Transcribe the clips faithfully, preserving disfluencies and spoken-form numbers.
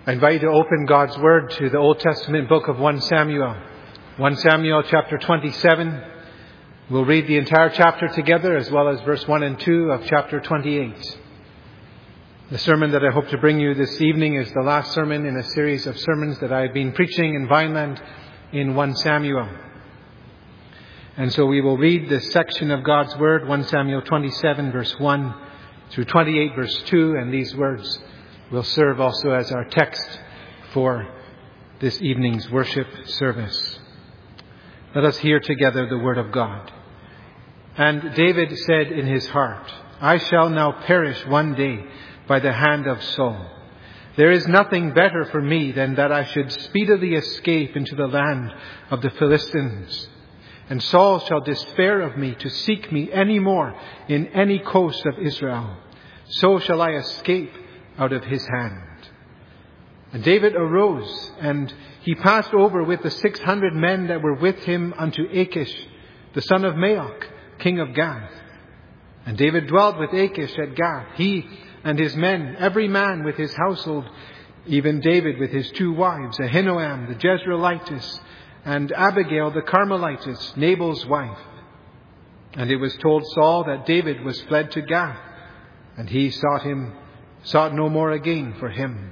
I invite you to open God's Word to the Old Testament book of First Samuel. First Samuel chapter twenty-seven. We'll read the entire chapter together as well as verse one and two of chapter twenty-eight. The sermon that I hope to bring you this evening is the last sermon in a series of sermons that I've been preaching in Vineland in First Samuel. And so we will read this section of God's Word, First Samuel twenty-seven verse one through twenty-eight verse two, and these words will serve also as our text for this evening's worship service. Let us hear together the word of God. And David said in his heart, I shall now perish one day by the hand of Saul. There is nothing better for me than that I should speedily escape into the land of the Philistines. And Saul shall despair of me to seek me any more in any coast of Israel. So shall I escape out of his hand. And David arose, and he passed over with the six hundred men that were with him unto Achish, the son of Maoch, king of Gath. And David dwelt with Achish at Gath, he and his men, every man with his household, even David with his two wives, Ahinoam the Jezreelitess, and Abigail the Carmelitess, Nabal's wife. And it was told Saul that David was fled to Gath, and he sought him sought no more again for him.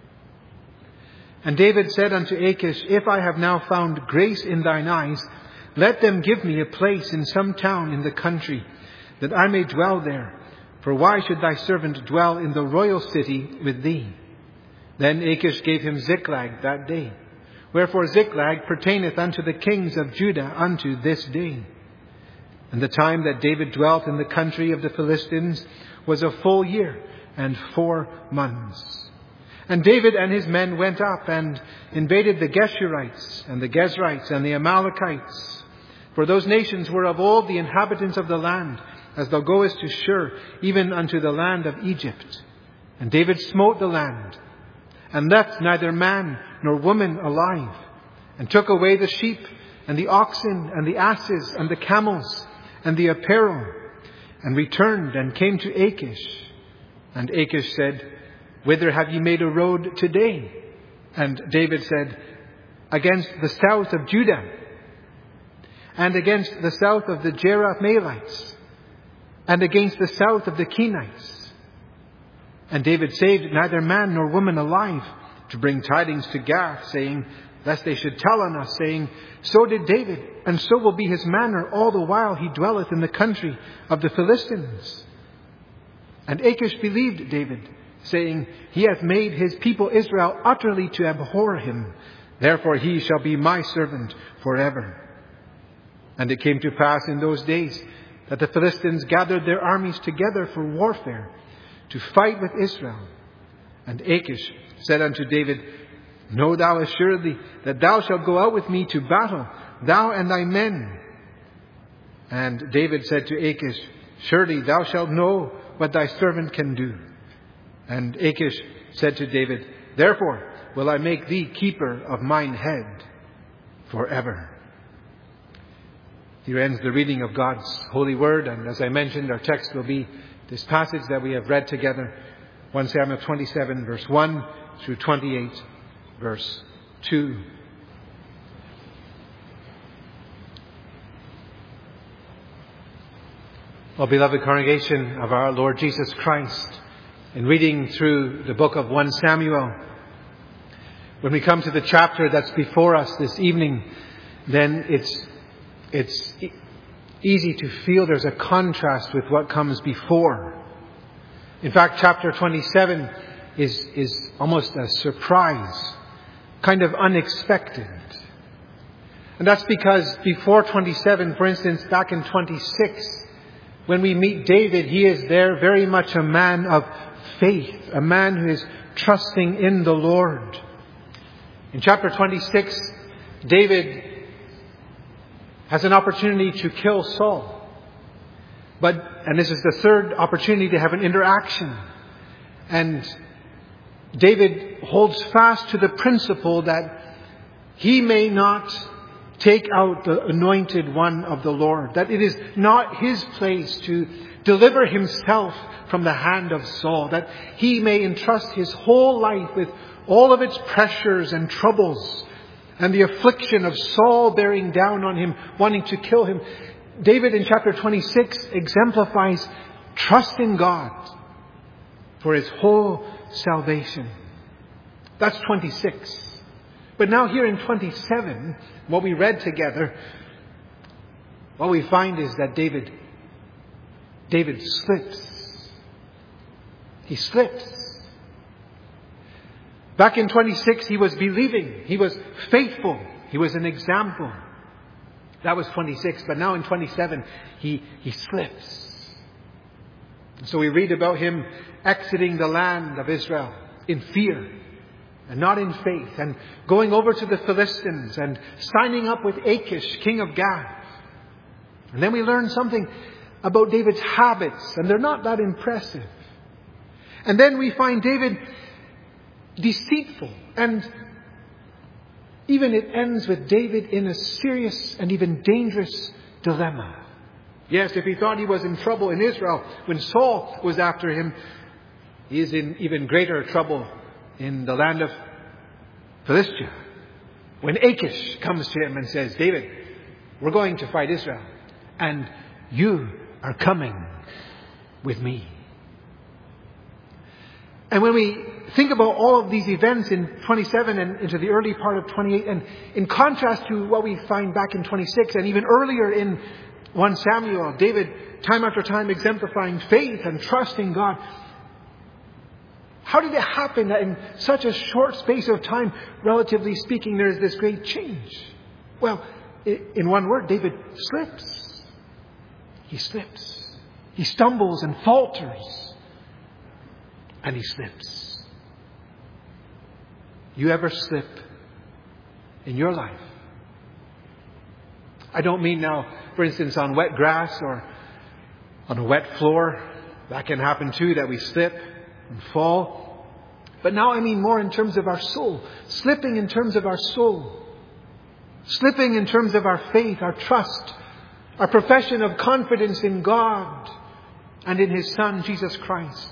And David said unto Achish, If I have now found grace in thine eyes, let them give me a place in some town in the country, that I may dwell there. For why should thy servant dwell in the royal city with thee? Then Achish gave him Ziklag that day. Wherefore Ziklag pertaineth unto the kings of Judah unto this day. And the time that David dwelt in the country of the Philistines was a full year and four months. And David and his men went up and invaded the Geshurites and the Gezrites and the Amalekites. For those nations were of old the inhabitants of the land, as thou goest to Shur, even unto the land of Egypt. And David smote the land, and left neither man nor woman alive, and took away the sheep, and the oxen, and the asses, and the camels, and the apparel, and returned and came to Achish. And Achish said, Whither have ye made a road today? And David said, Against the south of Judah, and against the south of the Jerahmeelites, and against the south of the Kenites. And David saved neither man nor woman alive, to bring tidings to Gath, saying, Lest they should tell on us, saying, So did David, and so will be his manner all the while he dwelleth in the country of the Philistines. And Achish believed David, saying, He hath made his people Israel utterly to abhor him. Therefore he shall be my servant forever. And it came to pass in those days that the Philistines gathered their armies together for warfare, to fight with Israel. And Achish said unto David, Know thou assuredly that thou shalt go out with me to battle, thou and thy men. And David said to Achish, Surely thou shalt know what thy servant can do. And Achish said to David, Therefore will I make thee keeper of mine head forever. Here ends the reading of God's holy word, and as I mentioned, our text will be this passage that we have read together, First Samuel twenty-seven verse one through twenty-eight verse two. Well, beloved congregation of our Lord Jesus Christ, in reading through the book of First Samuel, when we come to the chapter that's before us this evening, then it's it's e- easy to feel there's a contrast with what comes before. In fact, chapter twenty-seven is is almost a surprise, kind of unexpected. And that's because before twenty-seven, for instance, back in twenty-six, when we meet David, he is there very much a man of faith, a man who is trusting in the Lord. In chapter twenty-six, David has an opportunity to kill Saul. But, and this is the third opportunity to have an interaction. And David holds fast to the principle that he may not take out the anointed one of the Lord. That it is not his place to deliver himself from the hand of Saul. That he may entrust his whole life with all of its pressures and troubles and the affliction of Saul bearing down on him, wanting to kill him. David in chapter twenty-six exemplifies trust in God for his whole salvation. That's twenty-six. But now here in twenty-seven, what we read together, what we find is that David, David slips. He slips. Back in twenty-six, he was believing. He was faithful. He was an example. That was twenty-six. But now in twenty-seven, he, he slips. So we read about him exiting the land of Israel in fear and not in faith, and going over to the Philistines and signing up with Achish, king of Gath. And then we learn something about David's habits, and they're not that impressive. And then we find David deceitful, and even it ends with David in a serious and even dangerous dilemma. Yes, if he thought he was in trouble in Israel when Saul was after him, he is in even greater trouble in the land of Philistia, when Achish comes to him and says, David, we're going to fight Israel, and you are coming with me. And when we think about all of these events in twenty-seven and into the early part of twenty-eight, and in contrast to what we find back in twenty-six and even earlier in First Samuel, David time after time exemplifying faith and trust in God, how did it happen that in such a short space of time, relatively speaking, there is this great change? Well, in one word, David slips. He slips. He stumbles and falters. And he slips. You ever slip in your life? I don't mean now, for instance, on wet grass or on a wet floor. That can happen too, that we slip and fall. But now I mean more in terms of our soul. Slipping in terms of our soul. Slipping in terms of our faith, our trust, our profession of confidence in God and in His Son, Jesus Christ.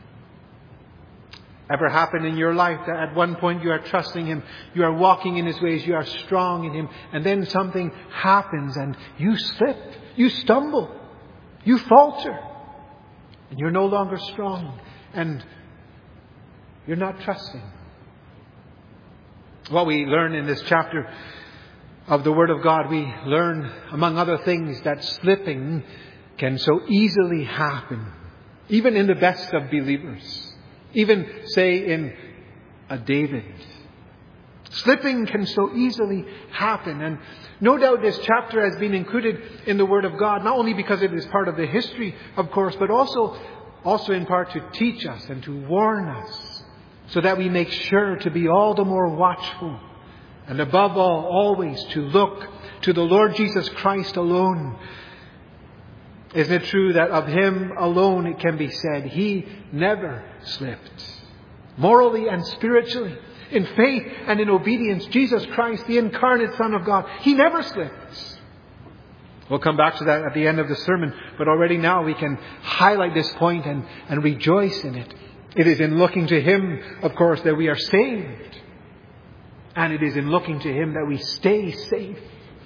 Ever happened in your life that at one point you are trusting Him, you are walking in His ways, you are strong in Him, and then something happens and you slip, you stumble, you falter, and you're no longer strong, and you're not trusting. What we learn in this chapter of the Word of God, we learn, among other things, that slipping can so easily happen, even in the best of believers. Even, say, in a David. Slipping can so easily happen. And no doubt this chapter has been included in the Word of God, not only because it is part of the history, of course, but also, also in part to teach us and to warn us, so that we make sure to be all the more watchful. And above all, always to look to the Lord Jesus Christ alone. Isn't it true that of Him alone it can be said, He never slipped. Morally and spiritually, in faith and in obedience, Jesus Christ, the incarnate Son of God, He never slipped. We'll come back to that at the end of the sermon, but already now we can highlight this point and, and rejoice in it. It is in looking to Him, of course, that we are saved. And it is in looking to Him that we stay safe.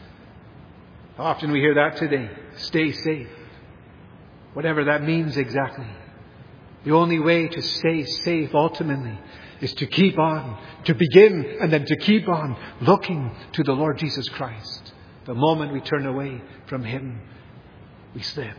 How often we hear that today? Stay safe. Whatever that means exactly. The only way to stay safe ultimately is to keep on, to begin and then to keep on looking to the Lord Jesus Christ. The moment we turn away from Him, we slip.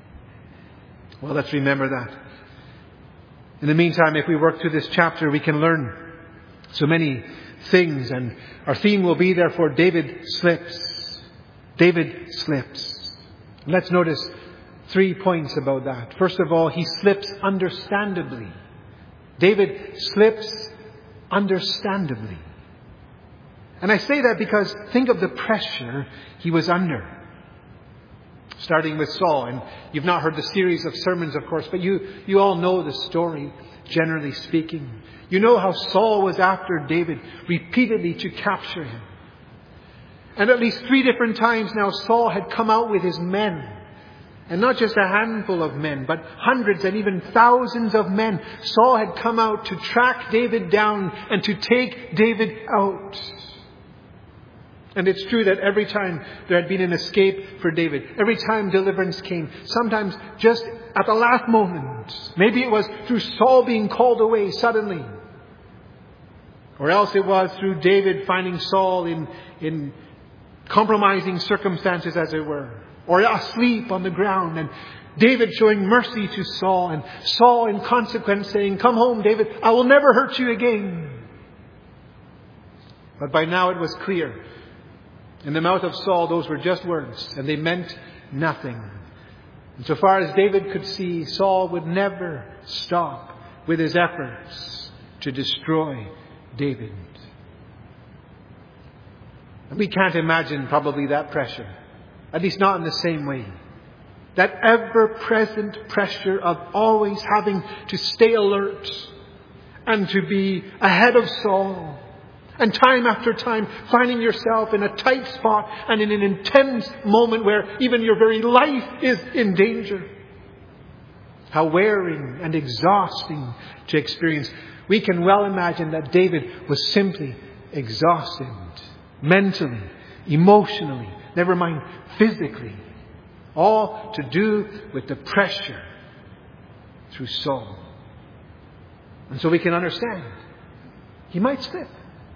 Well, let's remember that. In the meantime, if we work through this chapter, we can learn so many things, and our theme will be therefore David slips. David slips. Let's notice three points about that. First of all, he slips understandably. David slips understandably. And I say that because think of the pressure he was under. Starting with Saul, and you've not heard the series of sermons, of course, but you, you all know the story, generally speaking. You know how Saul was after David repeatedly to capture him. And at least three different times now Saul had come out with his men. And not just a handful of men, but hundreds and even thousands of men. Saul had come out to track David down and to take David out. And it's true that every time there had been an escape for David, every time deliverance came, sometimes just at the last moment, maybe it was through Saul being called away suddenly, or else it was through David finding Saul in, in compromising circumstances, as it were, or asleep on the ground, and David showing mercy to Saul, and Saul in consequence saying, "Come home, David, I will never hurt you again." But by now it was clear. In the mouth of Saul, those were just words, and they meant nothing. And so far as David could see, Saul would never stop with his efforts to destroy David. And we can't imagine probably that pressure, at least not in the same way. That ever-present pressure of always having to stay alert and to be ahead of Saul. And time after time, finding yourself in a tight spot and in an intense moment where even your very life is in danger. How wearing and exhausting to experience. We can well imagine that David was simply exhausted. Mentally, emotionally, never mind physically. All to do with the pressure through Saul. And so we can understand. He might slip.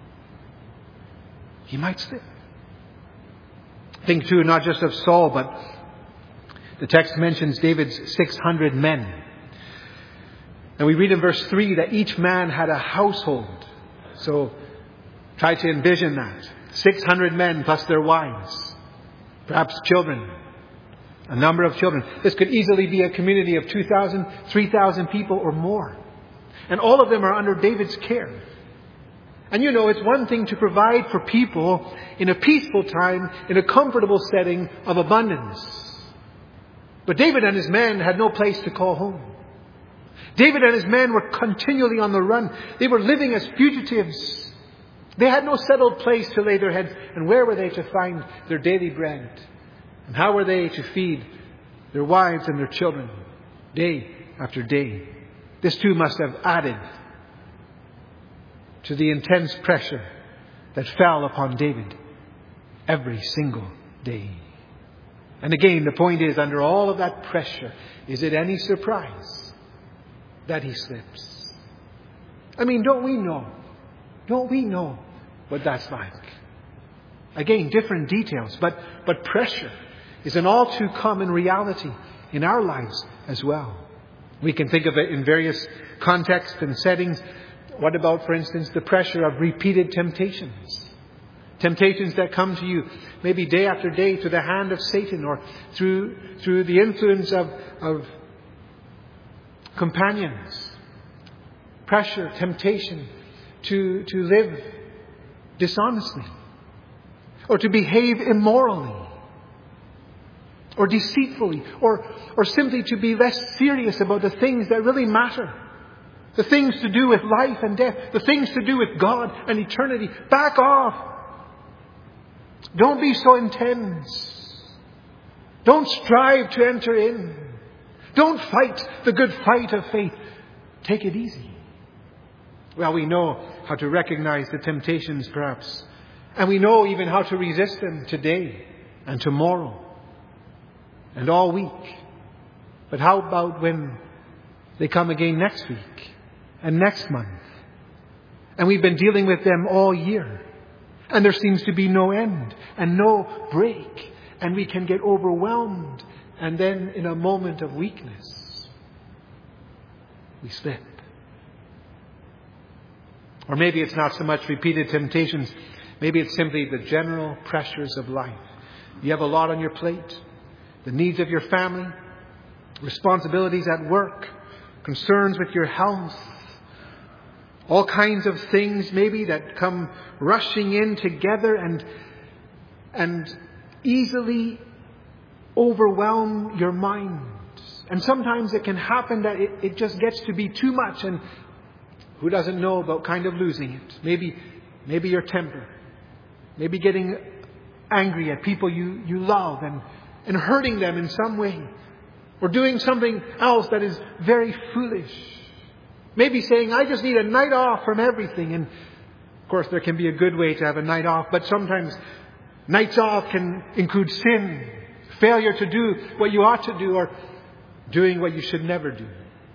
He might slip. Think too, not just of Saul, but the text mentions David's six hundred men. And we read in verse three that each man had a household. So try to envision that. six hundred men plus their wives. Perhaps children. A number of children. This could easily be a community of two thousand, three thousand people or more. And all of them are under David's care. And you know, it's one thing to provide for people in a peaceful time, in a comfortable setting of abundance. But David and his men had no place to call home. David and his men were continually on the run. They were living as fugitives. They had no settled place to lay their heads. And where were they to find their daily bread? And how were they to feed their wives and their children day after day? This too must have added to the intense pressure that fell upon David every single day. And again, the point is, under all of that pressure, is it any surprise that he slips? I mean, don't we know? Don't we know what that's like? Again, different details, but, but pressure is an all too common reality in our lives as well. We can think of it in various contexts and settings. What about, for instance, the pressure of repeated temptations? Temptations that come to you maybe day after day through the hand of Satan or through through the influence of, of companions. Pressure, temptation to, to live dishonestly or to behave immorally or deceitfully or, or simply to be less serious about the things that really matter. The things to do with life and death. The things to do with God and eternity. Back off. Don't be so intense. Don't strive to enter in. Don't fight the good fight of faith. Take it easy. Well, we know how to recognize the temptations perhaps. And we know even how to resist them today and tomorrow and all week. But how about when they come again next week? And next month. And we've been dealing with them all year. And there seems to be no end and no break. And we can get overwhelmed. And then in a moment of weakness, we slip. Or maybe it's not so much repeated temptations. Maybe it's simply the general pressures of life. You have a lot on your plate. The needs of your family. Responsibilities at work. Concerns with your health. All kinds of things maybe that come rushing in together and and easily overwhelm your mind. And sometimes it can happen that it, it just gets to be too much, and who doesn't know about kind of losing it? Maybe maybe your temper. Maybe getting angry at people you, you love and, and hurting them in some way. Or doing something else that is very foolish. Maybe saying, I just need a night off from everything. And of course, there can be a good way to have a night off. But sometimes nights off can include sin. Failure to do what you ought to do. Or doing what you should never do.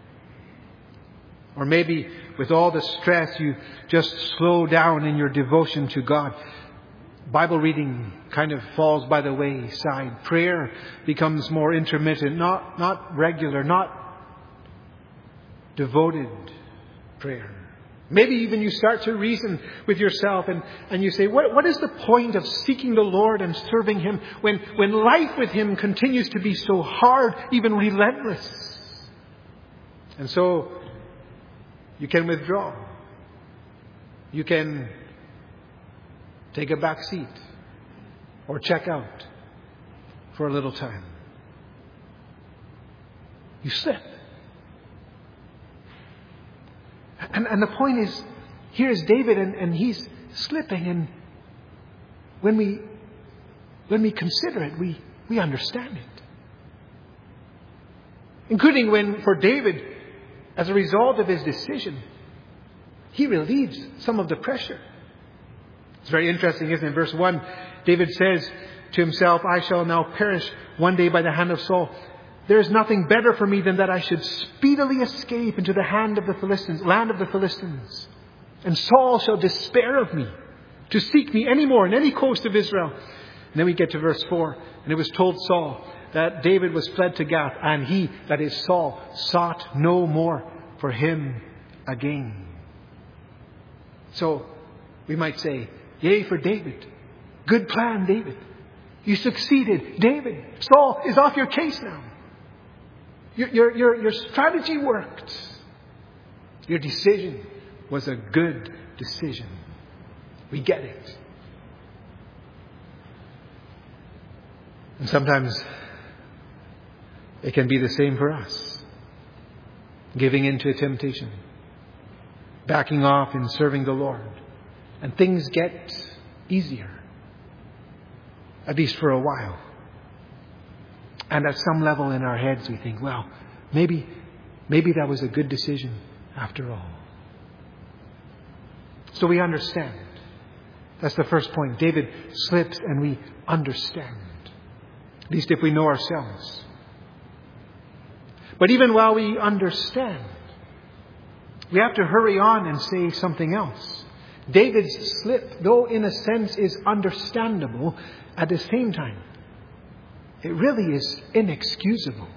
Or maybe with all the stress, you just slow down in your devotion to God. Bible reading kind of falls by the wayside. Prayer becomes more intermittent, not, not regular, not devoted prayer. Maybe even you start to reason with yourself and, and you say, what, what is the point of seeking the Lord and serving Him when, when life with Him continues to be so hard, even relentless? And so you can withdraw. You can take a back seat or check out for a little time. You slip. And, and the point is, here's David and, and he's slipping. And when we when we consider it, we, we understand it. Including when, for David, as a result of his decision, he relieves some of the pressure. It's very interesting, isn't it? Verse one, David says to himself, I shall now perish one day by the hand of Saul. There is nothing better for me than that I should speedily escape into the hand of the Philistines, land of the Philistines. And Saul shall despair of me to seek me any more in any coast of Israel. And then we get to verse four. And it was told Saul that David was fled to Gath, and he, that is Saul, sought no more for him again. So we might say, yay for David. Good plan, David. You succeeded, David. Saul is off your case now. Your, your, your, your strategy worked. Your decision was a good decision. We get it. And sometimes it can be the same for us. Giving in to a temptation. Backing off in serving the Lord. And things get easier. At least for a while. And at some level in our heads we think, well, maybe, maybe that was a good decision after all. So we understand. That's the first point. David slips and we understand. At least if we know ourselves. But even while we understand, we have to hurry on and say something else. David's slip, though in a sense is understandable, at the same time, it really is inexcusable.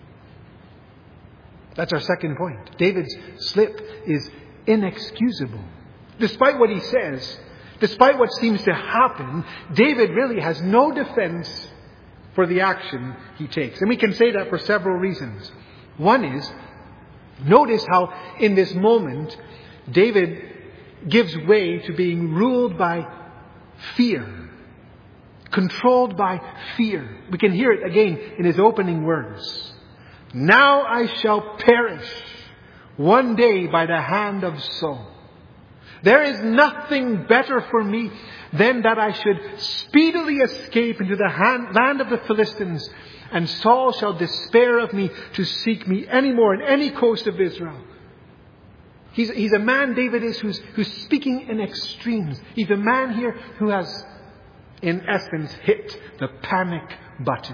That's our second point. David's slip is inexcusable. Despite what he says, despite what seems to happen, David really has no defense for the action he takes. And we can say that for several reasons. One is, notice how in this moment, David gives way to being ruled by fear. Controlled by fear. We can hear it again in his opening words. Now I shall perish one day by the hand of Saul. There is nothing better for me than that I should speedily escape into the hand, land of the Philistines, and Saul shall despair of me to seek me any more in any coast of Israel. He's, he's a man, David is, who's, who's speaking in extremes. He's a man here who has, in essence, hit the panic button.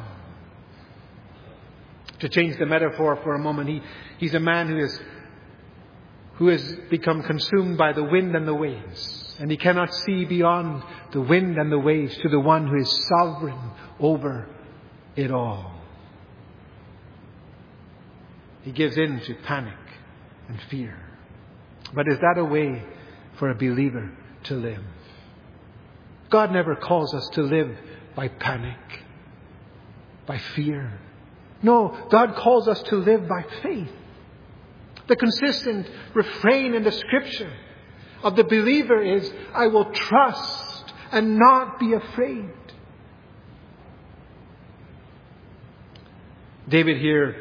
To change the metaphor for a moment, he, he's a man who is who has become consumed by the wind and the waves. And he cannot see beyond the wind and the waves to the one who is sovereign over it all. He gives in to panic and fear. But is that a way for a believer to live? God never calls us to live by panic, by fear. No, God calls us to live by faith. The consistent refrain in the Scripture of the believer is, I will trust and not be afraid. David here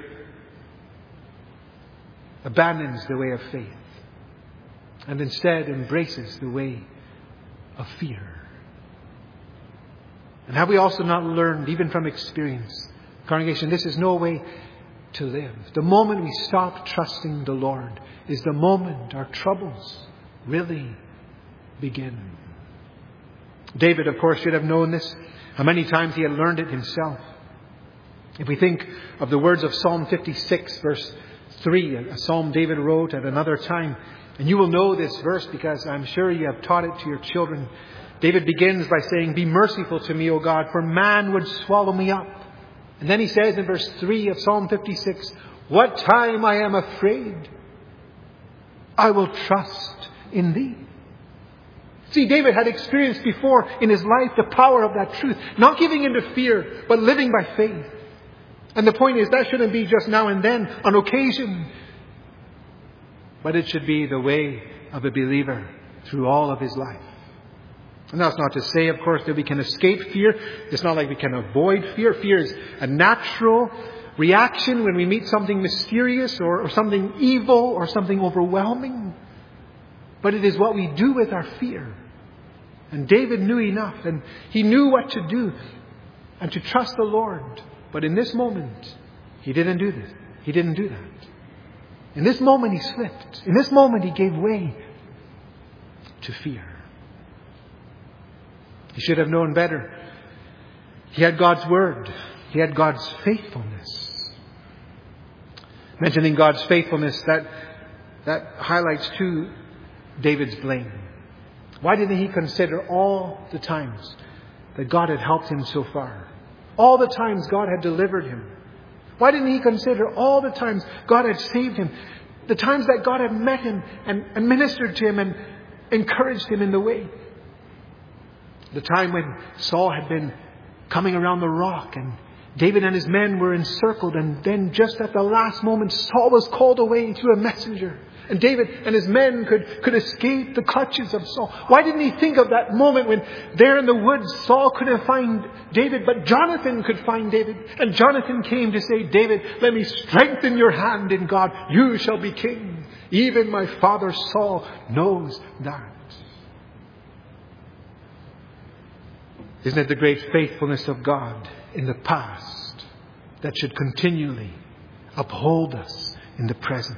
abandons the way of faith and instead embraces the way of fear. And have we also not learned, even from experience, congregation, this is no way to live. The moment we stop trusting the Lord is the moment our troubles really begin. David, of course, should have known this. How many times he had learned it himself. If we think of the words of Psalm fifty-six, verse three, a psalm David wrote at another time, and you will know this verse because I'm sure you have taught it to your children. David begins by saying, "Be merciful to me, O God, for man would swallow me up." And then he says in verse three of Psalm fifty-six, "What time I am afraid, I will trust in thee." See, David had experienced before in his life the power of that truth. Not giving in to fear, but living by faith. And the point is, that shouldn't be just now and then, on occasion. But it should be the way of a believer through all of his life. And that's not to say, of course, that we can escape fear. It's not like we can avoid fear. Fear is a natural reaction when we meet something mysterious or, or something evil or something overwhelming. But it is what we do with our fear. And David knew enough, and he knew what to do and to trust the Lord. But in this moment, he didn't do this. He didn't do that. In this moment, he slipped. In this moment, he gave way to fear. He should have known better. He had God's word. He had God's faithfulness. Mentioning God's faithfulness, that, that highlights too David's blame. Why didn't he consider all the times that God had helped him so far? All the times God had delivered him. Why didn't he consider all the times God had saved him? The times that God had met him and, and ministered to him and encouraged him in the way. The time when Saul had been coming around the rock and David and his men were encircled, and then just at the last moment Saul was called away through a messenger. And David and his men could, could escape the clutches of Saul. Why didn't he think of that moment when there in the woods Saul couldn't find David, but Jonathan could find David? And Jonathan came to say, "David, let me strengthen your hand in God. You shall be king. Even my father Saul knows that." Isn't it the great faithfulness of God in the past that should continually uphold us in the present?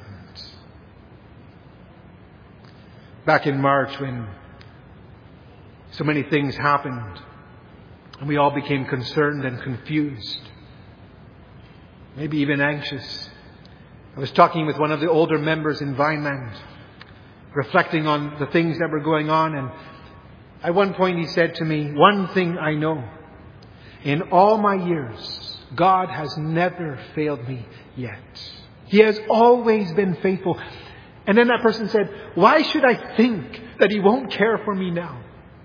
Back in March, when so many things happened and we all became concerned and confused, maybe even anxious, I was talking with one of the older members in Vineland, reflecting on the things that were going on, and at one point he said to me, "One thing I know, in all my years, God has never failed me yet. He has always been faithful." And then that person said, "Why should I think that He won't care for me now?"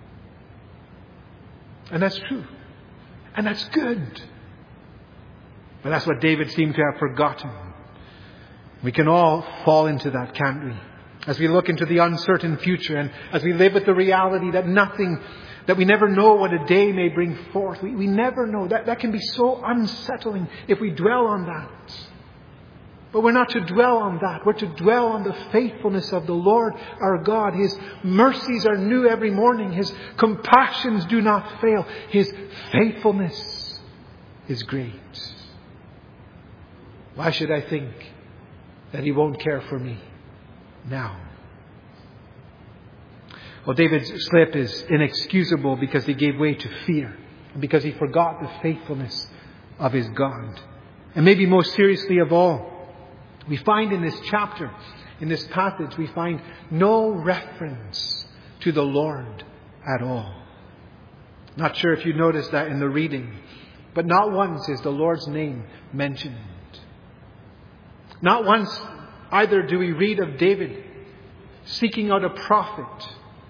And that's true. And that's good. But that's what David seemed to have forgotten. We can all fall into that, can't we? As we look into the uncertain future and as we live with the reality that nothing, that we never know what a day may bring forth. We, we never know. That, that can be so unsettling if we dwell on that. But we're not to dwell on that. We're to dwell on the faithfulness of the Lord our God. His mercies are new every morning. His compassions do not fail. His faithfulness is great. Why should I think that He won't care for me now? Well, David's slip is inexcusable because he gave way to fear and because he forgot the faithfulness of his God. And maybe most seriously of all, we find in this chapter, in this passage, we find no reference to the Lord at all. Not sure if you noticed that in the reading, but not once is the Lord's name mentioned. Not once either do we read of David seeking out a prophet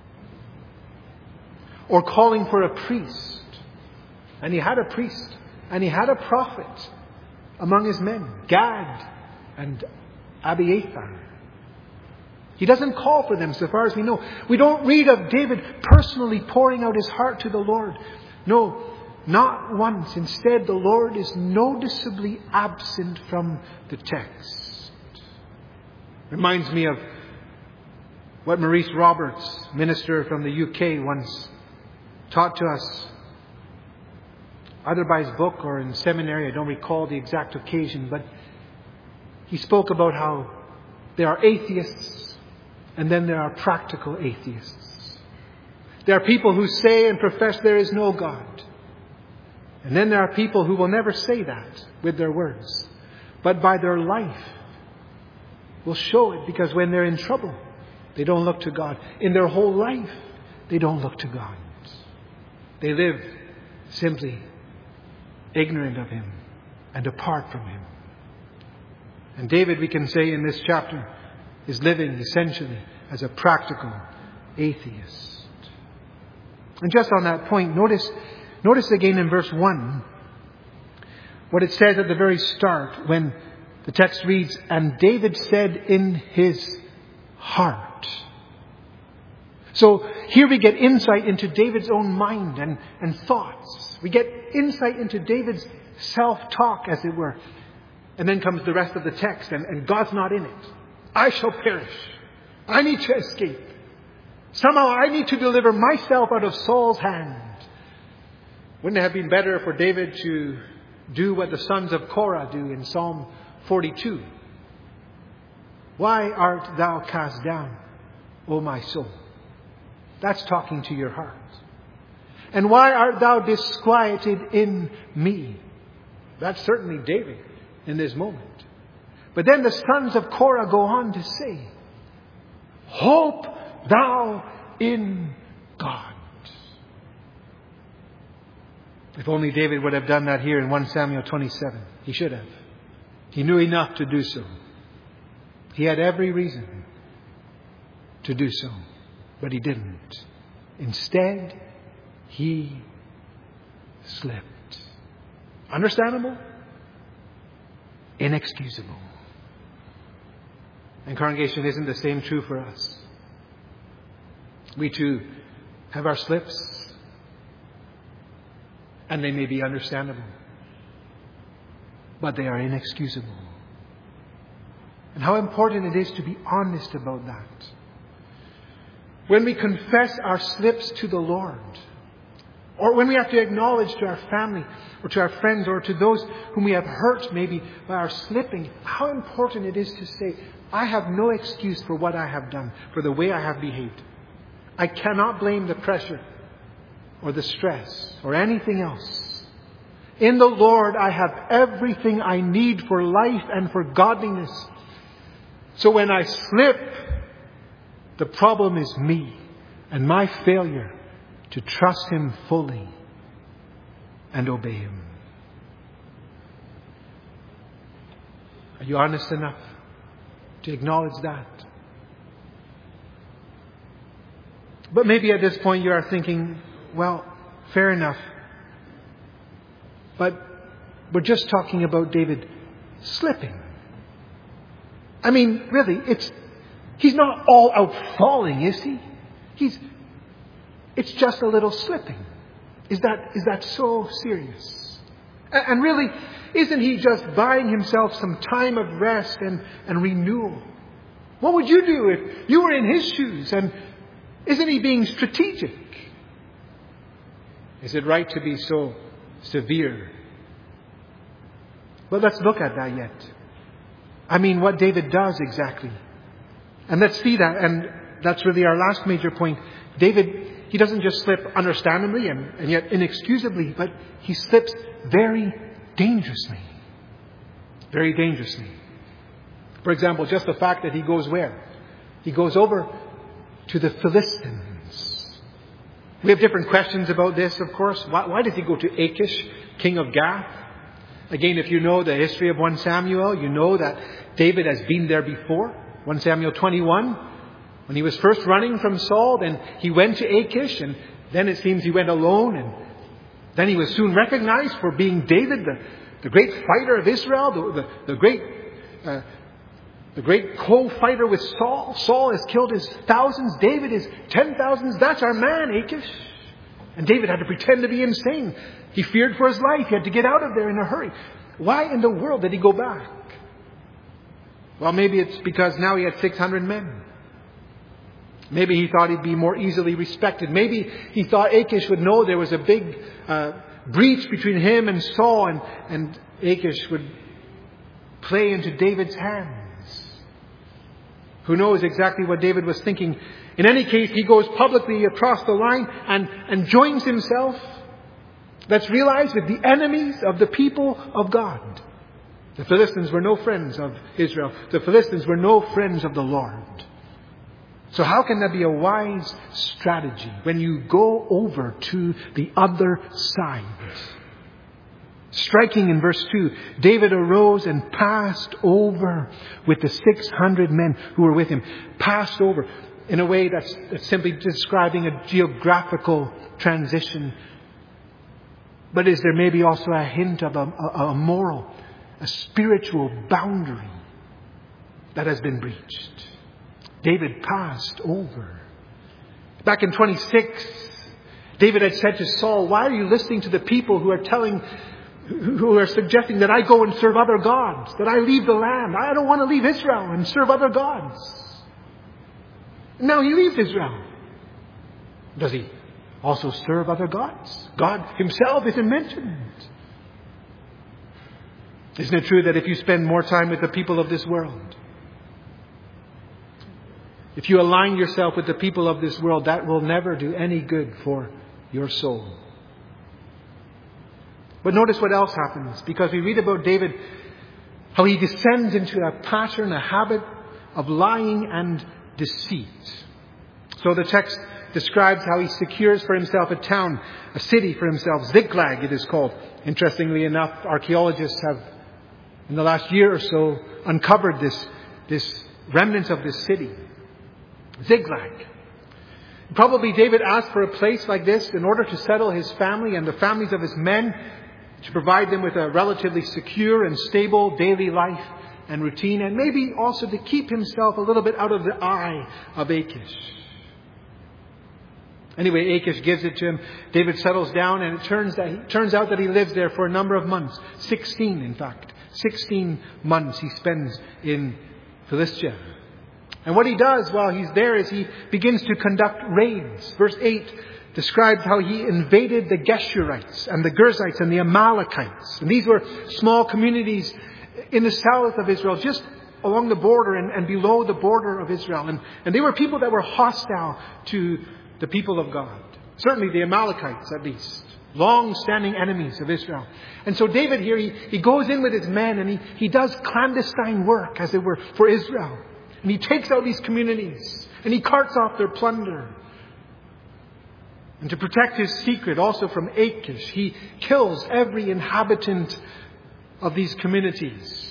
or calling for a priest. And he had a priest and he had a prophet among his men, Gad and Abiathar. He doesn't call for them so far as we know. We don't read of David personally pouring out his heart to the Lord. No, not once. Instead, the Lord is noticeably absent from the text. Reminds me of what Maurice Roberts, minister from the U K, once taught to us. either by his book or in seminary. I don't recall the exact occasion, but he spoke about how there are atheists and then there are practical atheists. There are people who say and profess there is no God. And then there are people who will never say that with their words, but by their life will show it, because when they're in trouble, they don't look to God. In their whole life, they don't look to God. They live simply ignorant of Him and apart from Him. And David, we can say in this chapter, is living essentially as a practical atheist. And just on that point, notice, notice again in verse one what it says at the very start when the text reads, "And David said in his heart." So here we get insight into David's own mind and, and thoughts. We get insight into David's self-talk, as it were. And then comes the rest of the text, and, and God's not in it. I shall perish. I need to escape. Somehow I need to deliver myself out of Saul's hand. Wouldn't it have been better for David to do what the sons of Korah do in Psalm forty-two? Why art thou cast down, O my soul? That's talking to your heart. And why art thou disquieted in me? That's certainly David in this moment. But then the sons of Korah go on to say, hope thou in God. If only David would have done that here in First Samuel twenty-seven. He should have. He knew enough to do so. He had every reason to do so, but he didn't. Instead, he slipped. Understandable? Inexcusable. And congregation, isn't the same true for us? We too have our slips, and they may be understandable, but they are inexcusable. And how important it is to be honest about that. When we confess our slips to the Lord, or when we have to acknowledge to our family or to our friends or to those whom we have hurt maybe by our slipping, how important it is to say, I have no excuse for what I have done, for the way I have behaved. I cannot blame the pressure or the stress or anything else. In the Lord, I have everything I need for life and for godliness. So when I slip, the problem is me and my failure to trust Him fully and obey Him. Are you honest enough to acknowledge that? But maybe at this point you are thinking, well, fair enough. But we're just talking about David slipping. I mean, really, it's he's not all out falling, is he? He's it's just a little slipping. Is that is that so serious? And really, isn't he just buying himself some time of rest and, and renewal? What would you do if you were in his shoes? And isn't he being strategic? Is it right to be so severe? Well, let's look at that yet. I mean, what David does exactly. And let's see that. And that's really our last major point. David, he doesn't just slip understandably and, and yet inexcusably, but he slips very dangerously. Very dangerously. For example, just the fact that he goes where? He goes over to the Philistines. We have different questions about this, of course. Why, why does he go to Achish, king of Gath? Again, if you know the history of First Samuel, you know that David has been there before. First Samuel twenty-one, when he was first running from Saul, then he went to Achish, and then it seems he went alone, and then he was soon recognized for being David, the, the great fighter of Israel, the, the, the great uh, the great co-fighter with Saul. Saul has killed his thousands, David is ten thousands. That's our man, Achish. And David had to pretend to be insane. He feared for his life. He had to get out of there in a hurry. Why in the world did he go back? Well, maybe it's because now he had six hundred men. Maybe he thought he'd be more easily respected. Maybe he thought Achish would know there was a big uh, breach between him and Saul, and, and Achish would play into David's hands. Who knows exactly what David was thinking? In any case, he goes publicly across the line and, and joins himself, let's realize, with the enemies of the people of God. The Philistines were no friends of Israel. The Philistines were no friends of the Lord. So how can that be a wise strategy when you go over to the other side? Striking in verse two, David arose and passed over with the six hundred men who were with him. Passed over in a way that's, that's simply describing a geographical transition. But is there maybe also a hint of a, a, a moral, a spiritual boundary that has been breached? David passed over. Back in twenty-six, David had said to Saul, why are you listening to the people who are telling, who are suggesting that I go and serve other gods, that I leave the land? I don't want to leave Israel and serve other gods. Now he leaves Israel. Does he also serve other gods? God himself isn't mentioned. Isn't it true that if you spend more time with the people of this world, if you align yourself with the people of this world, that will never do any good for your soul? But notice what else happens, because we read about David, how he descends into a pattern, a habit of lying and deceit. So the text describes how he secures for himself a town, a city for himself. Ziklag it is called. Interestingly enough, archaeologists have, in the last year or so, uncovered this, this remnants of this city. Ziklag. Probably David asked for a place like this in order to settle his family and the families of his men, to provide them with a relatively secure and stable daily life and routine, and maybe also to keep himself a little bit out of the eye of Achish. Anyway, Achish gives it to him. David settles down, and it turns, that he, turns out that he lives there for a number of months. Sixteen, in fact. Sixteen months he spends in Philistia. And what he does while he's there is he begins to conduct raids. Verse eight describes how he invaded the Geshurites and the Girzites and the Amalekites. And these were small communities in the south of Israel, just along the border and, and below the border of Israel. And, and they were people that were hostile to the people of God. Certainly the Amalekites, at least. Long-standing enemies of Israel. And so David here, he, he goes in with his men and he, he does clandestine work, as it were, for Israel. And he takes out these communities and he carts off their plunder. And to protect his secret also from Achish, he kills every inhabitant of these communities.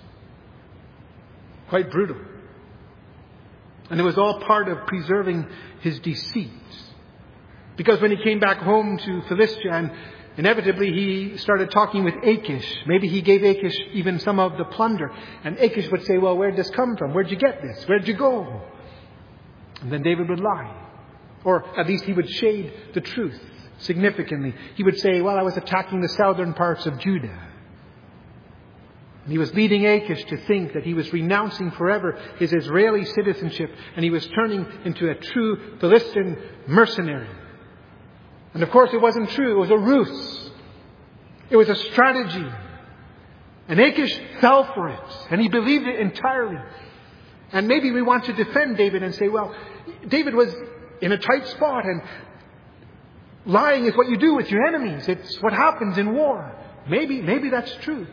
Quite brutal. And it was all part of preserving his deceit. Because when he came back home to Philistia, and inevitably he started talking with Achish. Maybe he gave Achish even some of the plunder. And Achish would say, well, where'd this come from? Where'd you get this? Where'd you go? And then David would lie. Or at least he would shade the truth significantly. He would say, well, I was attacking the southern parts of Judah. And he was leading Achish to think that he was renouncing forever his Israeli citizenship, and he was turning into a true Philistine mercenary. And of course it wasn't true. It was a ruse. It was a strategy. And Achish fell for it. And he believed it entirely. And maybe we want to defend David and say, well, David was in a tight spot, and lying is what you do with your enemies. It's what happens in war. Maybe, maybe that's true.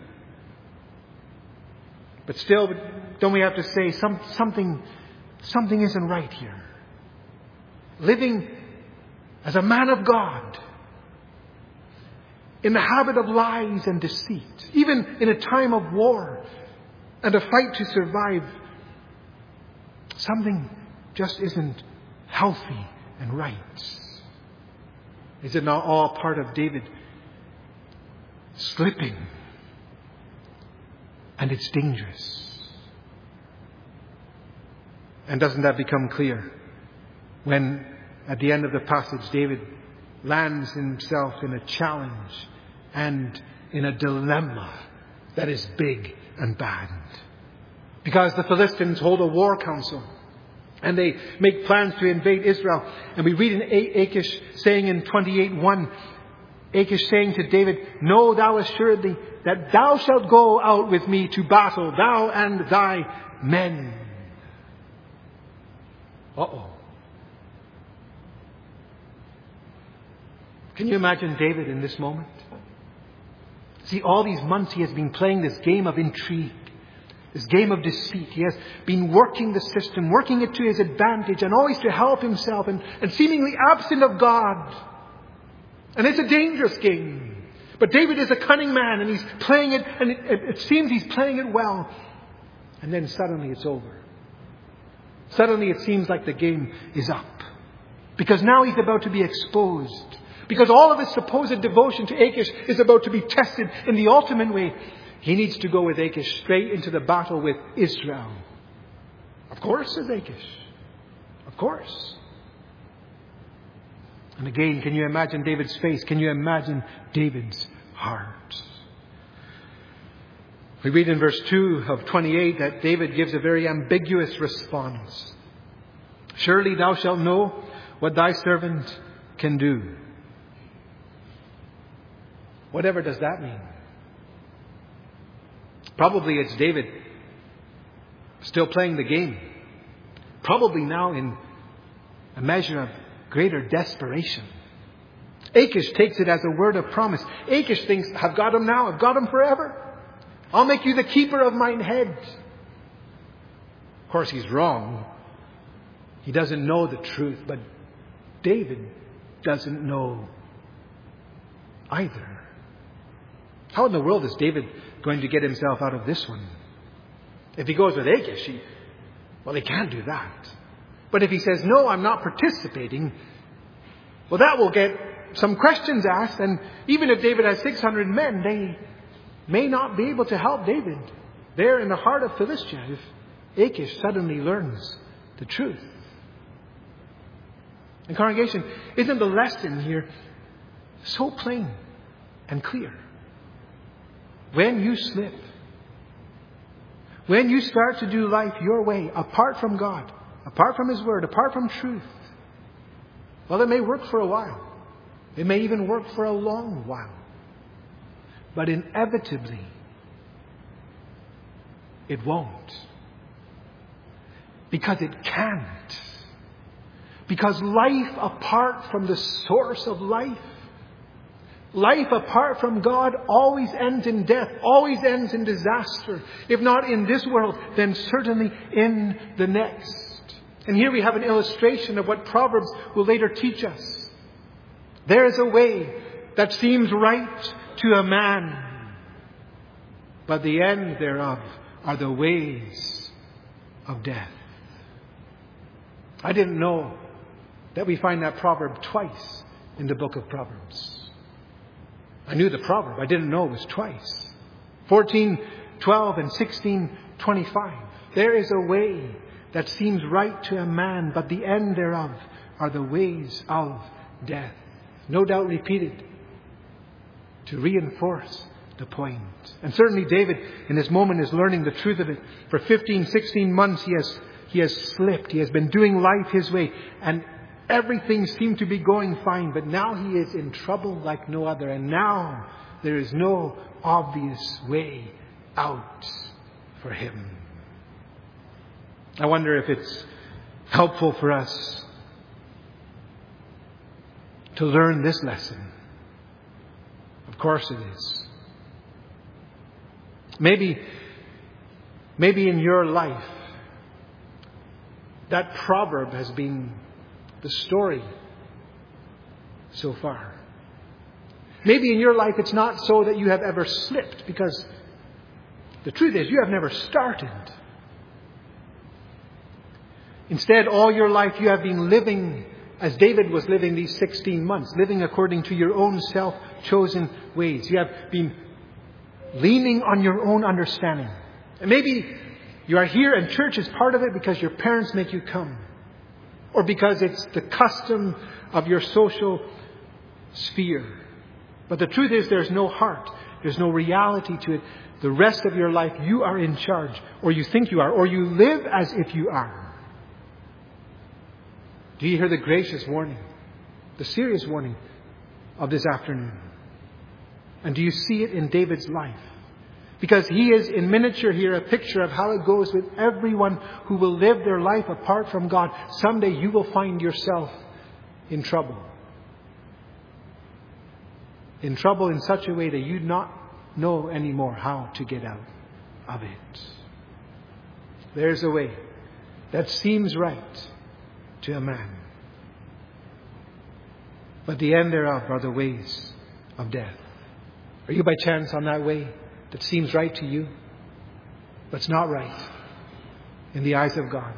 But still, don't we have to say some, something, something isn't right here? Living as a man of God, in the habit of lies and deceit, even in a time of war and a fight to survive, something just isn't healthy and right. Is it not all part of David slipping? And it's dangerous. And doesn't that become clear when at the end of the passage David lands himself in a challenge and in a dilemma that is big and bad? Because the Philistines hold a war council and they make plans to invade Israel. And we read in Achish saying in twenty-eight one, Achish saying to David, know thou assuredly that thou shalt go out with me to battle, thou and thy men. Uh-oh. Can you imagine David in this moment? See, all these months he has been playing this game of intrigue, this game of deceit. He has been working the system, working it to his advantage and always to help himself and, and seemingly absent of God. And it's a dangerous game. But David is a cunning man and he's playing it, and it, it, it seems he's playing it well. And then suddenly it's over. Suddenly it seems like the game is up. Because now he's about to be exposed. Because all of his supposed devotion to Achish is about to be tested in the ultimate way. He needs to go with Achish straight into the battle with Israel. Of course, says Achish. Of course. And again, can you imagine David's face? Can you imagine David's heart? We read in verse two of twenty-eight that David gives a very ambiguous response. Surely thou shalt know what thy servant can do. Whatever does that mean? Probably it's David still playing the game. Probably now in a measure of greater desperation. Achish takes it as a word of promise. Achish thinks, I've got him now. I've got him forever. I'll make you the keeper of mine head. Of course, he's wrong. He doesn't know the truth. But David doesn't know either. How in the world is David going to get himself out of this one? If he goes with Achish, he, well, he can't do that. But if he says, no, I'm not participating, well, that will get some questions asked. And even if David has six hundred men, they may not be able to help David there in the heart of Philistia if Achish suddenly learns the truth. And congregation, isn't the lesson here so plain and clear? When you slip, when you start to do life your way, apart from God, apart from His Word, apart from truth, well, it may work for a while. It may even work for a long while. But inevitably, it won't. Because it can't. Because life apart from the source of life, life apart from God always ends in death, always ends in disaster. If not in this world, then certainly in the next. And here we have an illustration of what Proverbs will later teach us. There is a way that seems right to a man, but the end thereof are the ways of death. I didn't know that we find that proverb twice in the book of Proverbs. I knew the proverb. I didn't know it was twice. fourteen twelve and sixteen twenty-five. There is a way that seems right to a man, but the end thereof are the ways of death. No doubt repeated to reinforce the point. And certainly David in this moment is learning the truth of it. For fifteen, sixteen months he has, he has slipped. He has been doing life his way. And everything seemed to be going fine, but now he is in trouble like no other. And now there is no obvious way out for him. I wonder if it's helpful for us to learn this lesson. Of course it is. Maybe, maybe in your life, that proverb has been the story so far. Maybe in your life it's not so that you have ever slipped, because the truth is you have never started. Instead, all your life you have been living as David was living these sixteen months, living according to your own self-chosen ways. You have been leaning on your own understanding. And maybe you are here and church is part of it because your parents make you come, or because it's the custom of your social sphere. But the truth is there's no heart. There's no reality to it. The rest of your life you are in charge, or you think you are, or you live as if you are. Do you hear the gracious warning, the serious warning of this afternoon? And do you see it in David's life? Because he is in miniature here a picture of how it goes with everyone who will live their life apart from God. Someday you will find yourself in trouble. In trouble in such a way that you not know anymore how to get out of it. There's a way that seems right to a man, but the end thereof are the ways of death. Are you by chance on that way that seems right to you, but it's not right in the eyes of God?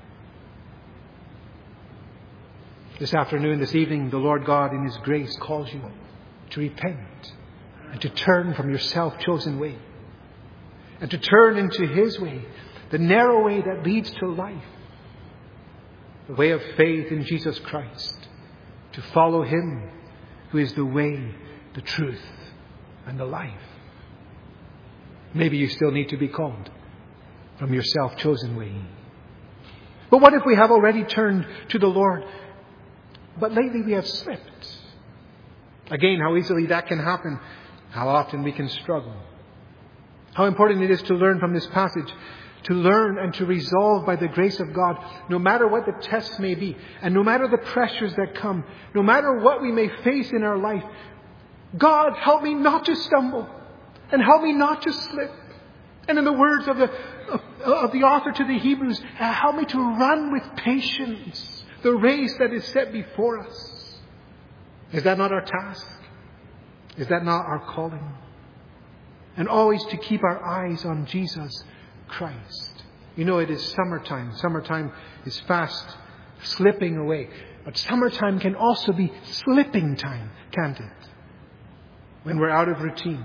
This afternoon, this evening, the Lord God in His grace calls you to repent and to turn from your self-chosen way and to turn into His way, the narrow way that leads to life, the way of faith in Jesus Christ, to follow Him who is the way, the truth, and the life. Maybe you still need to be called from your self-chosen way. But what if we have already turned to the Lord, but lately we have slipped? Again, how easily that can happen. How often we can struggle. How important it is to learn from this passage. To learn and to resolve by the grace of God, no matter what the tests may be, and no matter the pressures that come, no matter what we may face in our life, God, help me not to stumble, and help me not to slip. And in the words of the, of, of the author to the Hebrews, help me to run with patience the race that is set before us. Is that not our task? Is that not our calling? And always to keep our eyes on Jesus Christ. You know, it is summertime. Summertime is fast slipping away. But summertime can also be slipping time, can't it? When we're out of routine.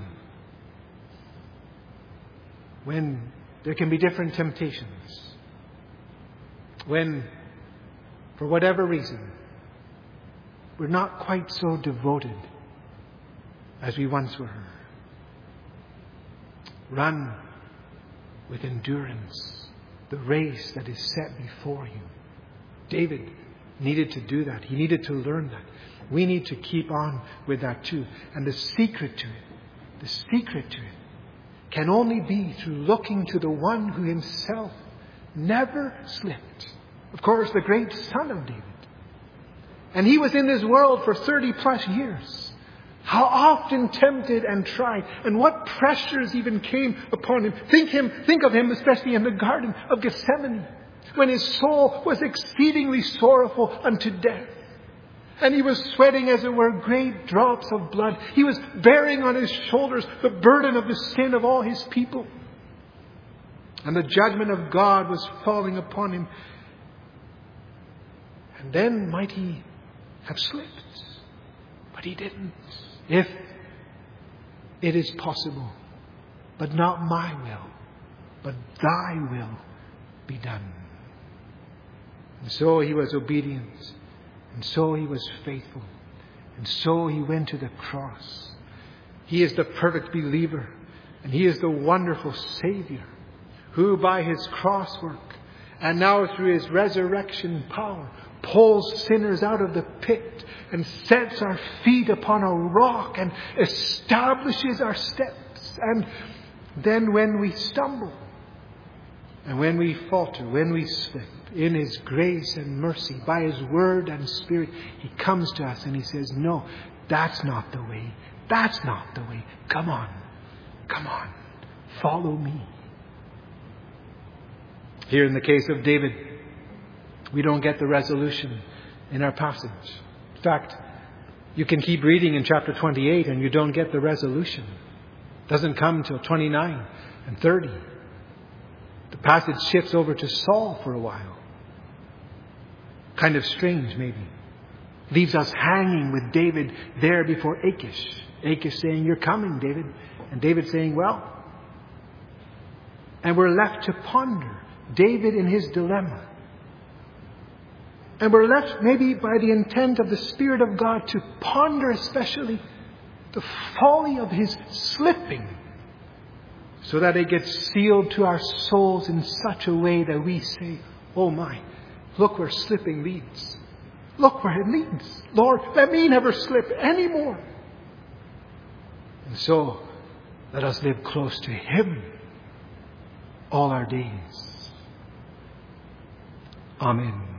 When there can be different temptations. When, for whatever reason, we're not quite so devoted as we once were. Run with endurance the race that is set before you. David needed to do that. He needed to learn that. We need to keep on with that too. And the secret to it, the secret to it, can only be through looking to the one who himself never slipped. Of course, the great Son of David. And he was in this world for thirty plus years. How often tempted and tried, and what pressures even came upon him. Think him, think of him especially in the Garden of Gethsemane, when his soul was exceedingly sorrowful unto death. And he was sweating, as it were, great drops of blood. He was bearing on his shoulders the burden of the sin of all his people. And the judgment of God was falling upon him. And then might he have slipped. But he didn't. If it is possible, but not my will, but thy will be done. And so he was obedient. And so he was faithful. And so he went to the cross. He is the perfect believer. And he is the wonderful Savior, who by his cross work and now through his resurrection power pulls sinners out of the pit and sets our feet upon a rock and establishes our steps. And then when we stumble and when we falter, when we slip, in his grace and mercy, by his word and spirit, he comes to us and he says, no, that's not the way. That's not the way. Come on. Come on. Follow me. Here in the case of David, we don't get the resolution in our passage. In fact, you can keep reading in chapter twenty-eight and you don't get the resolution. It doesn't come until twenty-nine and thirty. The passage shifts over to Saul for a while. Kind of strange, maybe. Leaves us hanging with David there before Achish. Achish saying, you're coming, David. And David saying, well. And we're left to ponder David in his dilemma. And we're left maybe by the intent of the Spirit of God to ponder especially the folly of his slipping, so that it gets sealed to our souls in such a way that we say, oh my, look where slipping leads. Look where it leads. Lord, let me never slip anymore. And so, let us live close to Him all our days. Amen.